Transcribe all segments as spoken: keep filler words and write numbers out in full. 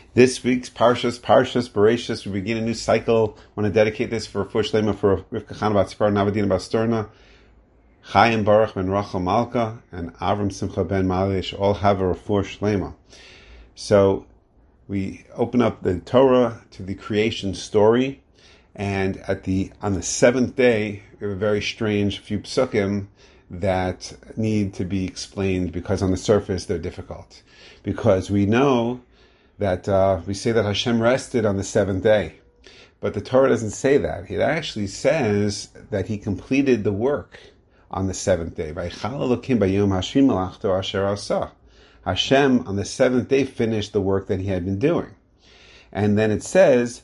This week's Parshas, Parshas Bereshis, we begin a new cycle. I want to dedicate this for Refuah Shlema for Rivka Chana Bat Tzipora, Navadina Bat Sterna, Chaim Baruch ben Rachel Malka, and Avram Simcha ben Malish all have a Refuah Shlema. So we open up the Torah to the creation story, and at the on the seventh day, we have a very strange few psukim that need to be explained because on the surface they're difficult. Because we know that uh, we say that Hashem rested on the seventh day. But the Torah doesn't say that. It actually says that he completed the work on the seventh day. Hashem on the seventh day finished the work that he had been doing. And then it says,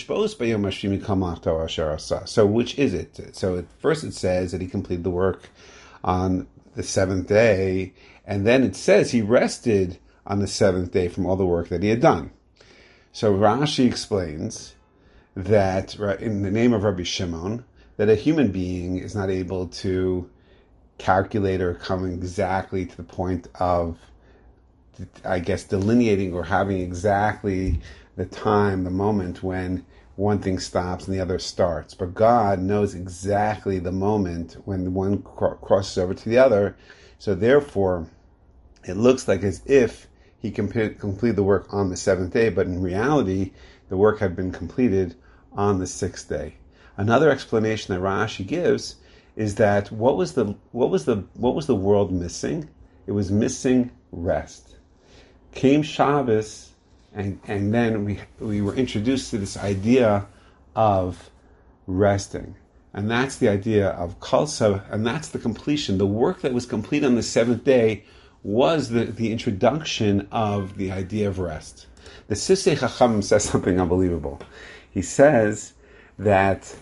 so which is it? So at first it says that he completed the work on the seventh day, and then it says he rested on the seventh day from all the work that he had done. So Rashi explains that in the name of Rabbi Shimon, that a human being is not able to calculate or come exactly to the point of, I guess, delineating or having exactly the time, the moment when one thing stops and the other starts. But God knows exactly the moment when one crosses over to the other. So therefore, it looks like as if he completed the work on the seventh day, but in reality, the work had been completed on the sixth day. Another explanation that Rashi gives is that what was the what was the what was the world missing? It was missing rest. Came Shabbos, and and then we we were introduced to this idea of resting, and that's the idea of Kalsa, and that's the completion. The work that was complete on the seventh day was the, the introduction of the idea of rest. The Sifsei Chacham says something unbelievable. He says that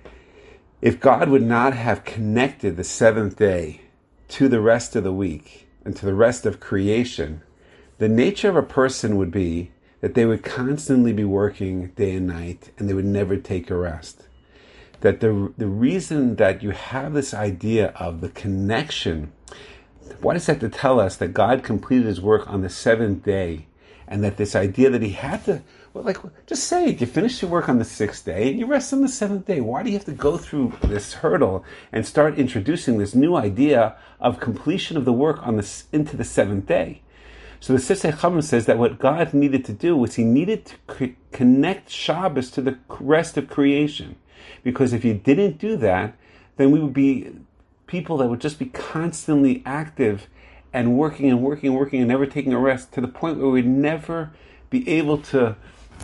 if God would not have connected the seventh day to the rest of the week and to the rest of creation, the nature of a person would be that they would constantly be working day and night and they would never take a rest. That the, the reason that you have this idea of the connection, what is that to tell us that God completed his work on the seventh day, and that this idea that he had to, well, like, just say it, you finish your work on the sixth day and you rest on the seventh day. Why do you have to go through this hurdle and start introducing this new idea of completion of the work on the, into the seventh day? So the Sifsei Chacham says that what God needed to do was he needed to c- connect Shabbos to the rest of creation. Because if he didn't do that, then we would be people that would just be constantly active and working and working and working and never taking a rest, to the point where we'd never be able to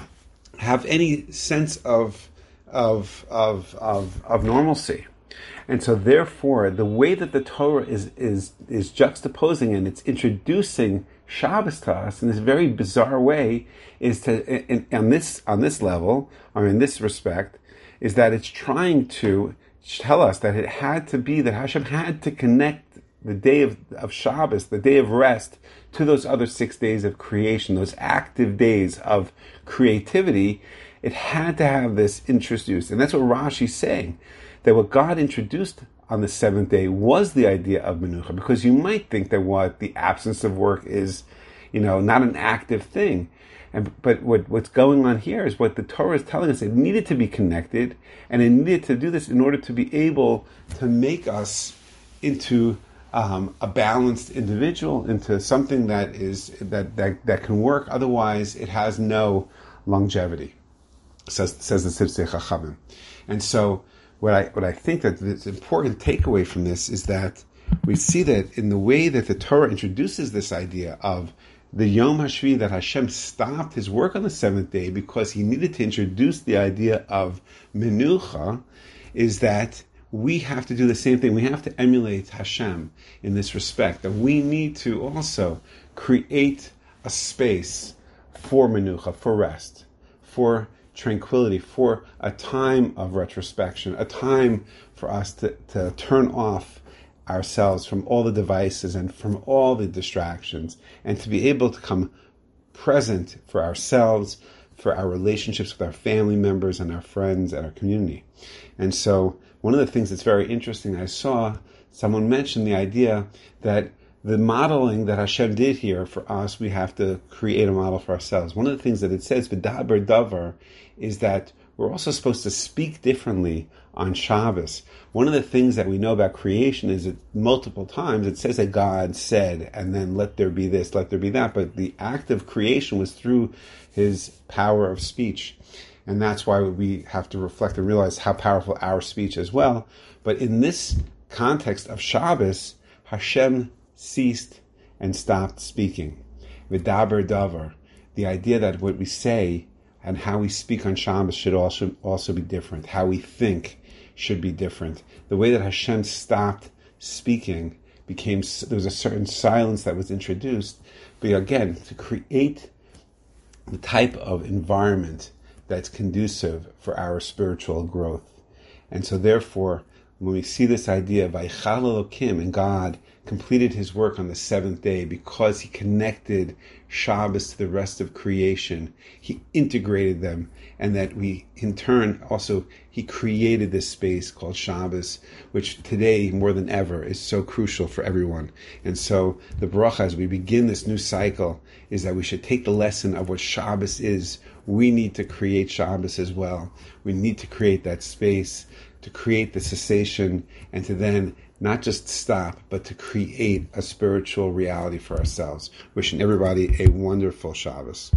have any sense of of of of, of normalcy. And so therefore, the way that the Torah is is is juxtaposing and it's introducing Shabbos to us in this very bizarre way is to in, in, on this on this level, or in this respect, is that it's trying to tell us that it had to be that Hashem had to connect the day of, of Shabbos, the day of rest, to those other six days of creation, those active days of creativity. It had to have this introduced. And that's what Rashi's saying, that what God introduced on the seventh day was the idea of Menucha, because you might think that what the absence of work is, you know, not an active thing. And, but what, what's going on here is what the Torah is telling us. It needed to be connected, and it needed to do this in order to be able to make us into um, a balanced individual, into something that is that, that, that can work. Otherwise, it has no longevity, says says the Sifsei Chachamim. And so, what I what I think that the important takeaway from this is that we see that in the way that the Torah introduces this idea of the Yom HaShvi, that Hashem stopped his work on the seventh day because he needed to introduce the idea of Menucha, is that we have to do the same thing. We have to emulate Hashem in this respect, that we need to also create a space for Menucha, for rest, for tranquility, for a time of retrospection, a time for us to, to turn off ourselves from all the devices and from all the distractions, and to be able to come present for ourselves, for our relationships with our family members and our friends and our community. And so one of the things that's very interesting, I saw someone mention the idea that the modeling that Hashem did here for us, we have to create a model for ourselves. One of the things that it says, V'daber davar, is that we're also supposed to speak differently on Shabbos. One of the things that we know about creation is that multiple times it says that God said, and then let there be this, let there be that, but the act of creation was through his power of speech. And that's why we have to reflect and realize how powerful our speech is as well. But in this context of Shabbos, Hashem ceased and stopped speaking. V'daber davar, the idea that what we say and how we speak on Shabbos should also also be different. How we think should be different. The way that Hashem stopped speaking became, there was a certain silence that was introduced. But again, to create the type of environment that's conducive for our spiritual growth. And so therefore, when we see this idea of Vaychal Elokim, and God completed his work on the seventh day because he connected Shabbos to the rest of creation, he integrated them, and that we, in turn, also, he created this space called Shabbos, which today, more than ever, is so crucial for everyone. And so, the bracha, as we begin this new cycle, is that we should take the lesson of what Shabbos is. We need to create Shabbos as well. We need to create that space, to create the cessation, and to then not just stop, but to create a spiritual reality for ourselves. Wishing everybody a wonderful Shabbos.